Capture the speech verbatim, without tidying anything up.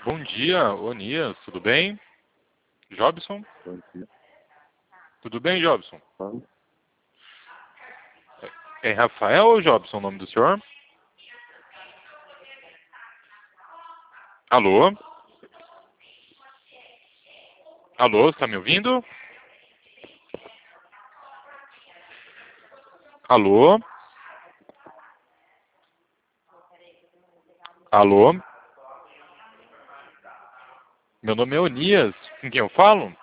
Bom dia, Onias, tudo bem? Jobson? Bom dia. Tudo bem, Jobson? Vamos. É Rafael ou Jobson o nome do senhor? Alô? Alô, está me ouvindo? Alô? Alô? Meu nome é Onias, com quem eu falo?